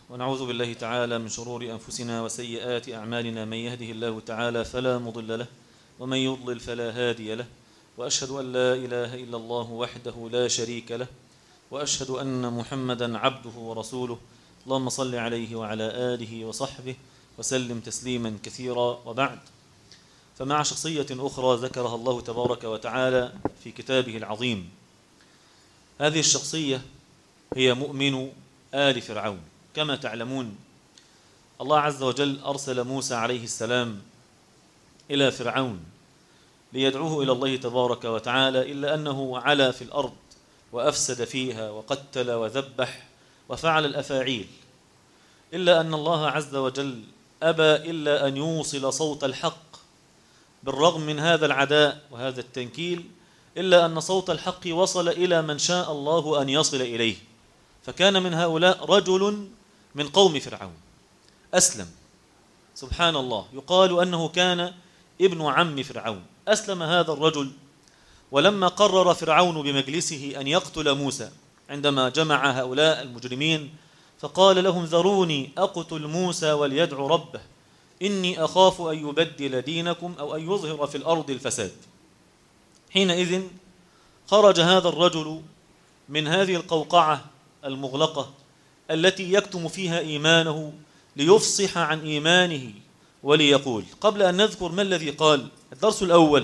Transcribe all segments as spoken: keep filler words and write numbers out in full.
ونعوذ بالله تعالى من شرور أنفسنا وسيئات أعمالنا، من يهده الله تعالى فلا مضل له ومن يضلل فلا هادي له، وأشهد أن لا إله إلا الله وحده لا شريك له، وأشهد أن محمدا عبده ورسوله. اللهم صل عليه وعلى آله وصحبه وسلم تسليما كثيرا، وبعد. فمع شخصية أخرى ذكرها الله تبارك وتعالى في كتابه العظيم. هذه الشخصية هي مؤمن آل فرعون. كما تعلمون الله عز وجل أرسل موسى عليه السلام إلى فرعون ليدعوه إلى الله تبارك وتعالى، إلا أنه علا في الأرض وأفسد فيها وقتل وذبح وفعل الأفاعيل، إلا أن الله عز وجل أبى إلا أن يوصل صوت الحق. بالرغم من هذا العداء وهذا التنكيل، إلا أن صوت الحق وصل إلى من شاء الله أن يصل إليه. فكان من هؤلاء رجل من قوم فرعون أسلم، سبحان الله، يقال أنه كان ابن عم فرعون. أسلم هذا الرجل، ولما قرر فرعون بمجلسه أن يقتل موسى عندما جمع هؤلاء المجرمين، فقال لهم: ذروني أقتل موسى وليدعو ربه إني أخاف أن يبدل دينكم أو أن يظهر في الأرض الفساد. حينئذ خرج هذا الرجل من هذه القوقعة المغلقة التي يكتم فيها إيمانه ليفصح عن إيمانه وليقول. قبل أن نذكر ما الذي قال، الدرس الأول: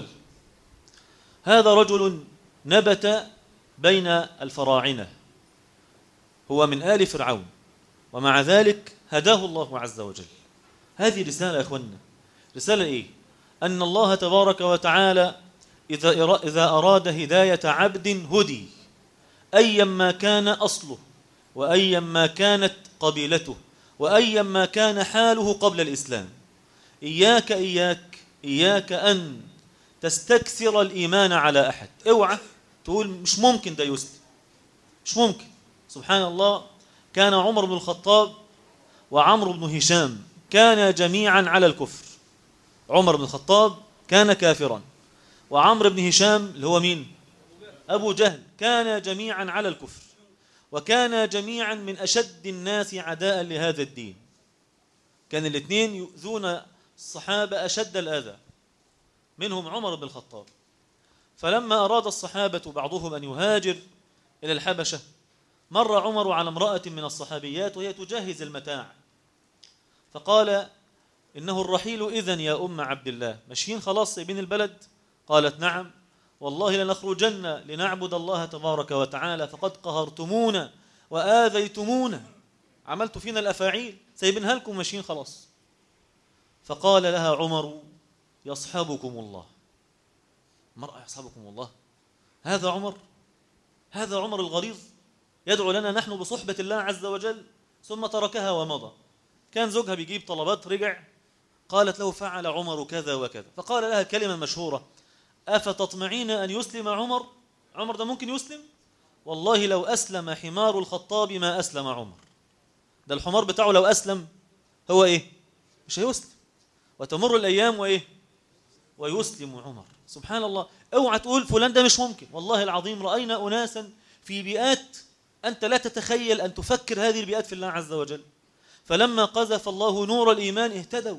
هذا رجل نبت بين الفراعنة، هو من آل فرعون، ومع ذلك هداه الله عز وجل. هذه رسالة يا أخوانا. رسالة إيه؟ أن الله تبارك وتعالى إذا إذا أراد هداية عبد هدي، أيما كان أصله، وأيما كانت قبيلته، وأيما كان حاله قبل الإسلام. إياك إياك إياك أن تستكثر الإيمان على أحد. اوعى تقول مش ممكن ده يسلم، مش ممكن. سبحان الله، كان عمر بن الخطاب وعمرو بن هشام كانا جميعا على الكفر. عمر بن الخطاب كان كافرا، وعمرو بن هشام اللي هو مين؟ أبو جهل، كانا جميعا على الكفر، وكانا جميعا من أشد الناس عداء لهذا الدين. كان الاثنين يؤذون الصحابة أشد الأذى، منهم عمر بن الخطاب. فلما أراد الصحابة بعضهم أن يهاجر إلى الحبشة، مر عمر على امرأة من الصحابيات وهي تجهز المتاع، فقال: إنه الرحيل إذن يا أم عبد الله، ماشيين خلاص سايبين البلد؟ قالت: نعم، والله لنخرجن لنعبد الله تبارك وتعالى، فقد قهرتمونا وآذيتمونا، عملتوا فينا الأفاعيل، سايبينها لكم ماشيين خلاص. فقال لها عمر: يصحبكم الله. مرأة يصحبكم الله؟ هذا عمر، هذا عمر الغليظ يدعو لنا نحن بصحبة الله عز وجل. ثم تركها ومضى. كان زوجها بيجيب طلبات، رجع، قالت له: فعل عمر كذا وكذا. فقال لها كلمة مشهورة: أفتطمعين أن يسلم عمر؟ عمر ده ممكن يسلم؟ والله لو أسلم حمار الخطاب ما أسلم عمر. ده الحمار بتاعه لو أسلم هو إيه؟ مش هيسلم. وتمر الأيام وإيه؟ ويسلم عمر. سبحان الله. اوعى تقول فلان ده مش ممكن. والله العظيم رأينا أناسا في بيئات أنت لا تتخيل أن تفكر هذه البيئات في الله عز وجل، فلما قذف الله نور الإيمان اهتدوا.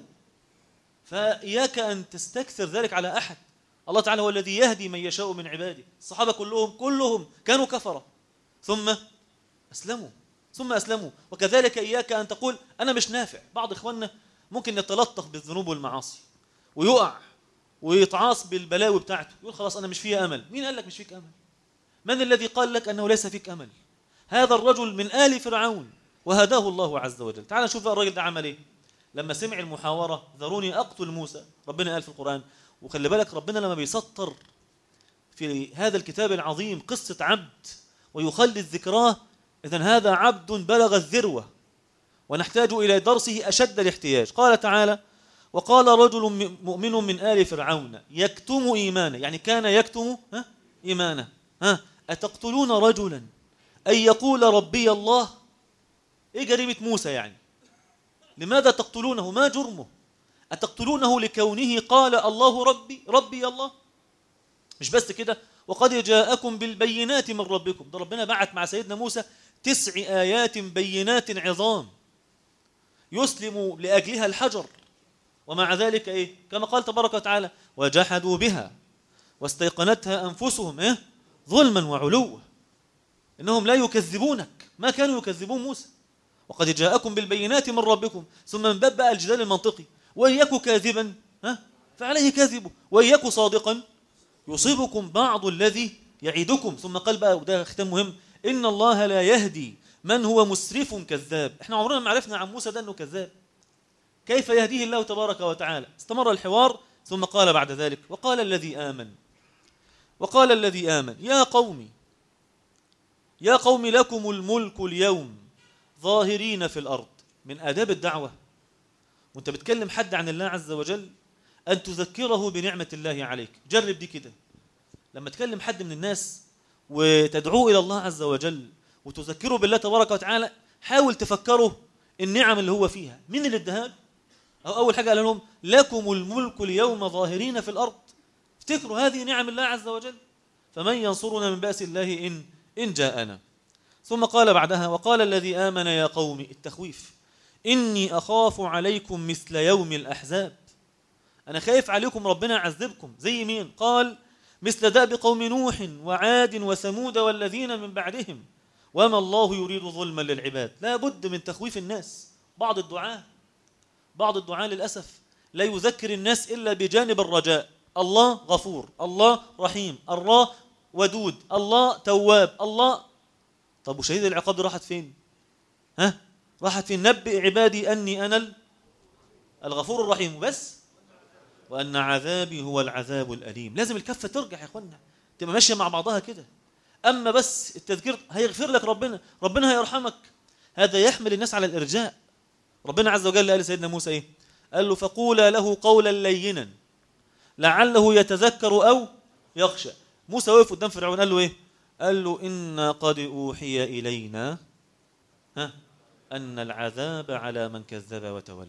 فإياك أن تستكثر ذلك على أحد. الله تعالى هو الذي يهدي من يشاء من عباده. الصحابة كلهم كلهم كانوا كفرة ثم أسلموا ثم أسلموا. وكذلك إياك أن تقول أنا مش نافع. بعض إخواننا ممكن يتلطخ بالذنوب والمعاصي ويقع ويتعاص بالبلاوي بتاعته، يقول خلاص أنا مش فيها أمل. مين قال لك مش فيك أمل؟ من الذي قال لك أنه ليس فيك أمل؟ هذا الرجل من آل فرعون وهداه الله عز وجل. تعال نشوف الراجل ده عمل إيه لما سمع المحاورة: ذروني أقتل موسى. ربنا قال في القرآن، وخلي بالك ربنا لما بيسطر في هذا الكتاب العظيم قصة عبد ويخلد ذكراه، إذن هذا عبد بلغ الذروة ونحتاج إلى درسه أشد الاحتياج. قال تعالى: وقال رجل مؤمن من آل فرعون يكتم إيمانه، يعني كان يكتم ها إيمانه. ها أتقتلون رجلا أن يقول ربي الله؟ إيه جريمة موسى يعني؟ لماذا تقتلونه؟ ما جرمه؟ أتقتلونه لكونه قال الله ربي ربي الله؟ مش بس كده، وقد جاءكم بالبينات من ربكم. ده ربنا بعت مع سيدنا موسى تسع آيات بينات عظام. يسلم لأجلها الحجر، ومع ذلك إيه؟ كما قال تبارك وتعالى وجحدوا بها واستيقنتها أنفسهم إيه؟ ظلما وعلوا، إنهم لا يكذبونك، ما كانوا يكذبون موسى، وقد جاءكم بالبينات من ربكم. ثم من باب بقى الجدال المنطقي، وإن يك كاذبا ها فعليه كاذبه وإن يك صادقا يصيبكم بعض الذي يعيدكم. ثم قال بقى، وده ختام مهم، إن الله لا يهدي من هو مسرف كذاب. احنا عمرنا ما عرفنا عن موسى ده انه كذاب، كيف يهديه الله تبارك وتعالى؟ استمر الحوار ثم قال بعد ذلك وقال الذي آمن وقال الذي آمن يا قوم يا قوم لكم الملك اليوم ظاهرين في الأرض. من آداب الدعوة وانت بتكلم حد عن الله عز وجل أن تذكره بنعمة الله عليك. جرب دي كده، لما تكلم حد من الناس وتدعوه إلى الله عز وجل وتذكره بالله تبارك وتعالى، حاول تفكره النعم اللي هو فيها. مين اللي اداها له؟ أول حاجة قال لهم لكم الملك اليوم ظاهرين في الأرض. افتكروا هذه نعم الله عز وجل، فمن ينصرنا من بأس الله إن إن جاءنا. ثم قال بعدها وقال الذي آمن يا قوم، التخويف، إني أخاف عليكم مثل يوم الأحزاب. أنا خايف عليكم ربنا يعذبكم زي مين؟ قال مثل دأب قوم نوح وعاد وثمود والذين من بعدهم وما الله يريد ظلما للعباد. لا بد من تخويف الناس. بعض الدعاء بعض الدعاء للأسف لا يذكر الناس إلا بجانب الرجاء. الله غفور، الله رحيم، الله ودود، الله تواب، الله. طب وشهيد العقاب راحت فين؟ ها؟ راحت فين؟ نبئ عبادي أني أنا الغفور الرحيم بس، وأن عذابي هو العذاب الأليم. لازم الكفة ترجع يا إخوانا، تبقى ماشية مع بعضها كده. أما بس التذكير هيغفر لك ربنا، ربنا هيرحمك، هذا يحمل الناس على الإرجاء. ربنا عز وجل قال لسيدنا موسى إيه؟ قال له فقولا له قولا لينا لعله يتذكر أو يخشى. موسى وقف قدام فرعون قال له إيه؟ قال له إنا قد أوحي إلينا ها أن العذاب على من كذب وتولى.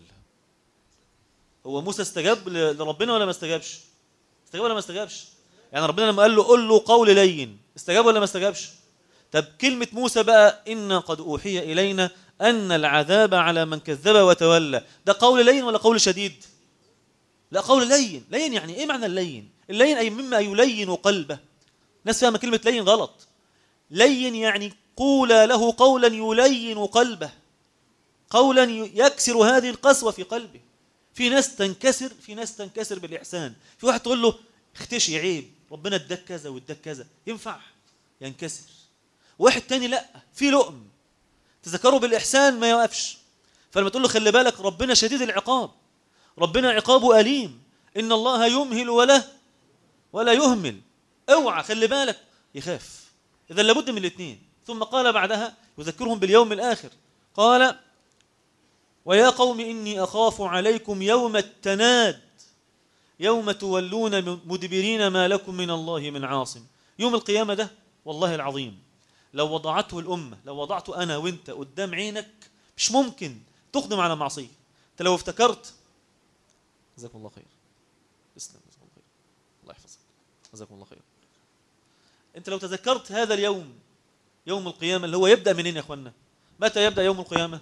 هو موسى استجاب لربنا ولا ما استجابش؟ استجاب ولا ما استجابش؟ يعني ربنا لما قال له قل له قول لين استجاب ولا ما استجابش؟ طب كلمة موسى بقى إنا قد أوحي إلينا أن العذاب على من كذب وتولى، ده قول لين ولا قول شديد؟ لا قول لين. لين يعني إيه معنى اللين؟ اللين أي مما يلين قلبه. ناس فاهمة كلمة لين غلط. لين يعني قول له قولا يلين قلبه، قولا يكسر هذه القسوة في قلبه. في ناس تنكسر في ناس تنكسر بالإحسان. في واحد تقول له اختشي عيب، ربنا اداك كذا واداك كذا، ينفع؟ ينكسر. واحد تاني لا، في لؤم تذكره بالإحسان ما يوقفش. فلما تقول له خلي بالك ربنا شديد العقاب، ربنا عقابه أليم، إن الله يمهل ولا ولا يهمل، اوعى خلي بالك، يخاف. إذا لابد من الاثنين. ثم قال بعدها يذكرهم باليوم الآخر، قال ويا قوم إني أخاف عليكم يوم التناد يوم تولون مدبرين ما لكم من الله من عاصم. يوم القيامة ده والله العظيم لو وضعته الأمة، لو وضعته أنا وإنت قدام عينك، مش ممكن تقدم على معصية. أنت لو افتكرت، جزاكم الله خير، اسلم، جزاكم الله خير، الله يحفظك، جزاكم الله خير. أنت لو تذكرت هذا اليوم، يوم القيامة اللي هو يبدأ منين يا أخوانا؟ متى يبدأ يوم القيامة؟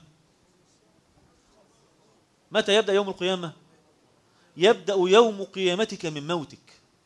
متى يبدأ يوم القيامة؟ يبدأ يوم قيامتك من موتك.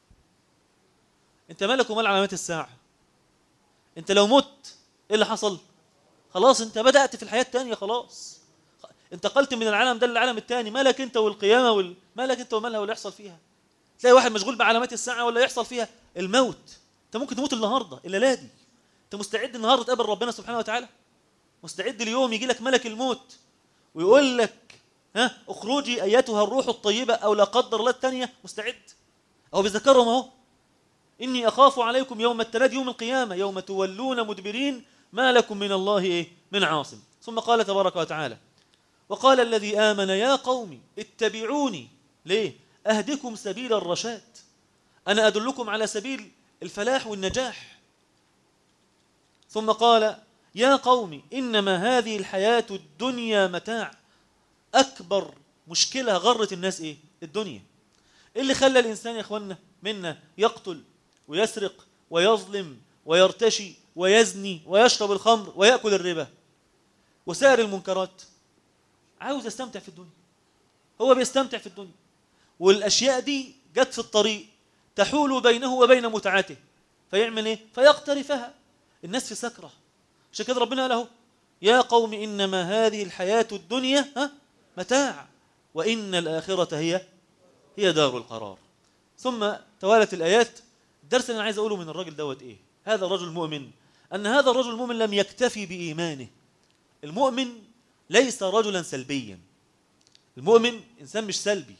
أنت مالك ومال علامات الساعة؟ أنت لو مت إيه اللي حصل؟ خلاص أنت بدأت في الحياة التانية، خلاص انتقلت من العالم ده للعالم التاني. مالك أنت والقيامة وال... مالك أنت ومالها واللي يحصل فيها. تلاقي واحد مشغول بعلامات الساعة ولا يحصل فيها الموت. أنت ممكن تموت النهاردة الليلة دي. أنت مستعد النهاردة تقابل ربنا سبحانه وتعالى؟ مستعد اليوم يجي لك ملك الموت ويقول لك ها اخرجي أيتها الروح الطيبة أو لا قدر الله الثانية؟ مستعد؟ أو بيذكرهم أهو إني أخاف عليكم يوم التناد يوم القيامة يوم تولون مدبرين ما لكم من الله إيه؟ من عاصم. ثم قال تبارك وتعالى وقال الذي آمن يا قوم اتبعوني ليه؟ أهدكم سبيل الرشاد، أنا أدلكم على سبيل الفلاح والنجاح. ثم قال يا قوم إنما هذه الحياة الدنيا متاع. أكبر مشكلة غرت الناس إيه؟ الدنيا. إيه اللي خلى الإنسان يا إخوانا منا يقتل ويسرق ويظلم ويرتشي ويزني ويشرب الخمر ويأكل الربا وسائر المنكرات؟ عاوز يستمتع في الدنيا، هو بيستمتع في الدنيا، والأشياء دي جت في الطريق تحول بينه وبين متعته، فيعمل إيه؟ فيقترفها. الناس في سكرة، عشان كده ربنا قال له يا قوم إنما هذه الحياة الدنيا ها متاع وإن الآخرة هي هي دار القرار. ثم توالت الآيات. الدرس اللي أنا عايز أقوله من الرجل دوت إيه؟ هذا الرجل المؤمن، أن هذا الرجل المؤمن لم يكتفي بإيمانه. المؤمن ليس رجلا سلبيا، المؤمن إنسان مش سلبي.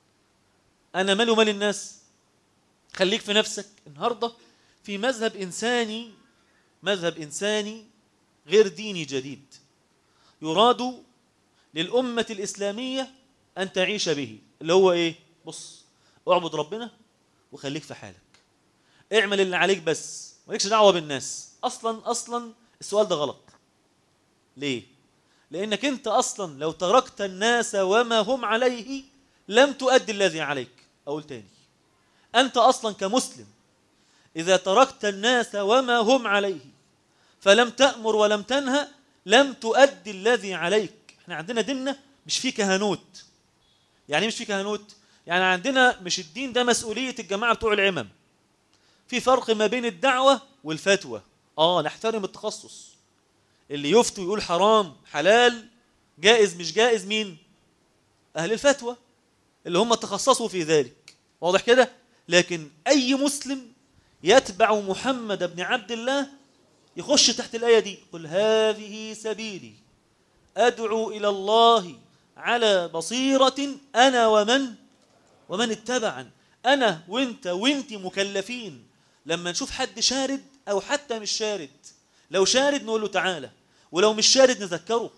أنا مالي ومال الناس، خليك في نفسك. النهاردة في مذهب إنساني، مذهب إنساني غير ديني جديد يراد للأمة الإسلامية أن تعيش به، اللي هو إيه؟ بص، اعبد ربنا وخليك في حالك، اعمل اللي عليك بس، مالكش دعوة بالناس. أصلا أصلا السؤال ده غلط. ليه؟ لأنك أنت أصلا لو تركت الناس وما هم عليه لم تؤدي الذي عليك. أقول تاني، أنت أصلا كمسلم إذا تركت الناس وما هم عليه فلم تأمر ولم تنهى لم تؤدي الذي عليك. احنا عندنا ديننا مش فيه كهنوت. يعني مش فيه كهنوت، يعني عندنا مش الدين ده مسؤولية الجماعة بتوع العمم. في فرق ما بين الدعوة والفتوى. آه نحترم التخصص، اللي يفتوا يقول حرام حلال جائز مش جائز مين؟ أهل الفتوى اللي هم تخصصوا في ذلك، واضح كده؟ لكن أي مسلم يتبع محمد بن عبد الله يخش تحت الآية دي، قل هذه سبيلي أدعو إلى الله على بصيرة أنا ومن ومن اتبعن. أنا وإنت وإنت مكلفين لما نشوف حد شارد أو حتى مش شارد، لو شارد نقول له تعالى، ولو مش شارد نذكره.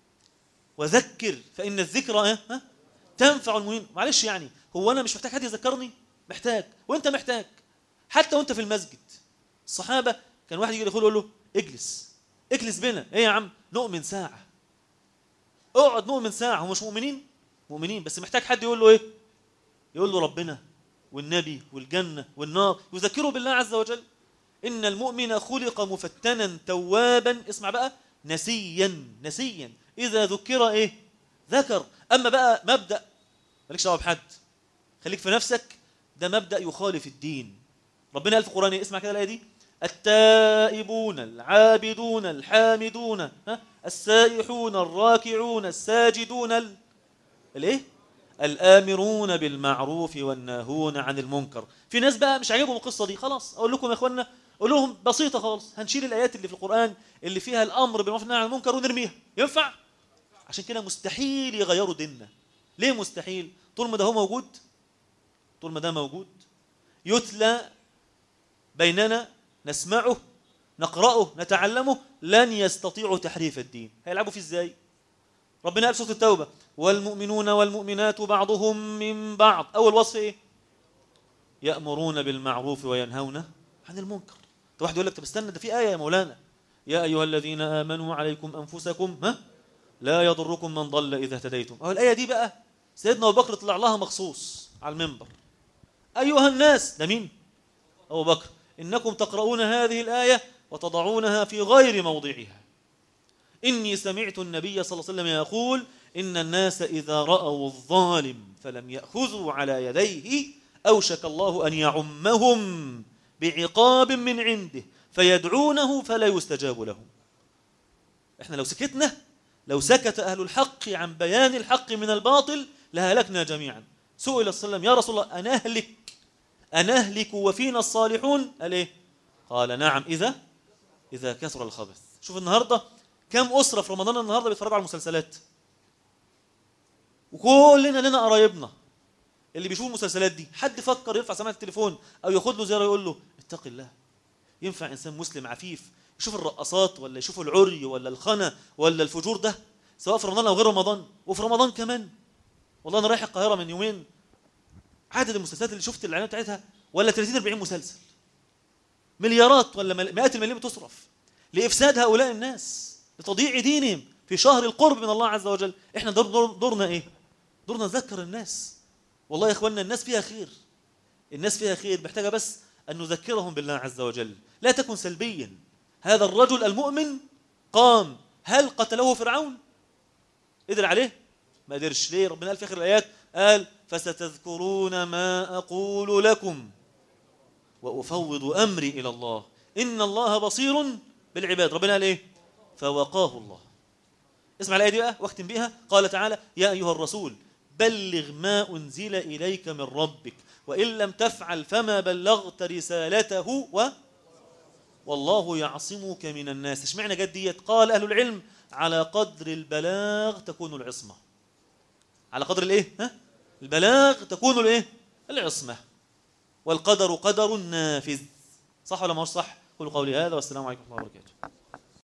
وذكر فإن الذكرى ها تنفع المؤمنين. معلش يعني هو أنا مش محتاج حد يذكرني؟ محتاج، وإنت محتاج، حتى وإنت في المسجد. الصحابة كان واحد يجي يقول يقول له اجلس اجلس بنا. ايه يا عم؟ نؤمن ساعة، اقعد نؤمن ساعة. هم مش مؤمنين؟ مؤمنين، بس محتاج حد يقول له ايه؟ يقول له ربنا والنبي والجنة والنار، يذكره بالله عز وجل. إن المؤمن خلق مفتنا توابا، اسمع بقى، نسيا نسيا إذا ذكر إيه؟ ذكر. أما بقى مبدأ مالكش دعوة بحد، خليك في نفسك، ده مبدأ يخالف الدين. ربنا قال في القرآن إيه؟ اسمع كده الآية دي، التائبون العابدون الحامدون ها السائحون الراكعون الساجدون ال... الايه؟ الآمرون بالمعروف والناهون عن المنكر. في ناس بقى مش عاجبهم القصة دي، خلاص أقول لكم يا إخوانا، أقول لهم بسيطة خالص، هنشيل الآيات اللي في القرآن اللي فيها الأمر بالمعروف والنهي عن المنكر ونرميها. ينفع؟ عشان كده مستحيل يغيروا ديننا. ليه مستحيل؟ طول ما ده هو موجود، طول ما ده موجود يتلى بيننا، نسمعه نقرأه نتعلمه، لن يستطيعوا تحريف الدين. هيلعبوا فيه ازاي؟ ربنا قال في سورة التوبة والمؤمنون والمؤمنات بعضهم من بعض. أول وصف إيه؟ يأمرون بالمعروف وينهون عن المنكر. طب واحد يقول لك طب استنى، ده في آية يا مولانا، يا أيها الذين آمنوا عليكم أنفسكم ها لا يضركم من ضل إذا اهتديتم. أو الآية دي بقى سيدنا أبو بكر طلع لها مخصوص على المنبر، أيها الناس، ده مين؟ أبو بكر، إنكم تقرؤون هذه الآية وتضعونها في غير موضعها. إني سمعت النبي صلى الله عليه وسلم يقول إن الناس إذا رأوا الظالم فلم يأخذوا على يديه أوشك الله أن يعمهم بعقاب من عنده فيدعونه فلا يستجاب لهم. إحنا لو سكتنا، لو سكت أهل الحق عن بيان الحق من الباطل لهلكنا جميعا. سئل صلى الله عليه وسلم يا رسول الله أنهلك أنهلك وفينا الصالحون؟ قال إيه؟ قال نعم إذا إذا كثر الخبث. شوف النهاردة كم أسرة في رمضان النهاردة بيتفرجوا على المسلسلات، وكلنا لنا قرايبنا اللي بيشوفوا المسلسلات دي. حد فكر يرفع سماعة التليفون أو ياخد له زيارة يقول له اتق الله؟ ينفع إنسان مسلم عفيف يشوف الرقصات ولا يشوف العري ولا الخنا ولا الفجور ده، سواء في رمضان أو غير رمضان؟ وفي رمضان كمان. والله أنا رايح القاهرة من يومين، عدد المسلسلات اللي شفت الإعلانات بتاعتها ولا ثلاثين أربعين مسلسل، مليارات ولا مئات الملايين بتصرف لإفساد هؤلاء الناس، لتضييع دينهم في شهر القرب من الله عز وجل. إحنا دور دور دورنا إيه؟ دورنا نذكر الناس. والله يا إخواننا الناس فيها خير، الناس فيها خير، محتاجة بس أن نذكرهم بالله عز وجل. لا تكن سلبيا. هذا الرجل المؤمن قام، هل قتله فرعون؟ قدر عليه؟ ما قدرش. ليه؟ ربنا قال في آخر الآيات قال فستذكرون ما أقول لكم وأفوض أمري إلى الله إن الله بصير بالعباد. ربنا قال إيه؟ فوقاه الله. اسمع الآية دي بقى واختم بيها. قال تعالى يا أيها الرسول بلغ ما أنزل إليك من ربك وإن لم تفعل فما بلغت رسالته و والله يعصمك من الناس. اشمعنى جت ديت؟ قال أهل العلم على قدر البلاغ تكون العصمة. على قدر الايه؟ ها؟ البلاغ تكون الايه؟ العصمة. والقدر قدر نافذ. صح ولا ما هو صح؟ قولوا قولي هذا والسلام عليكم ورحمة الله وبركاته.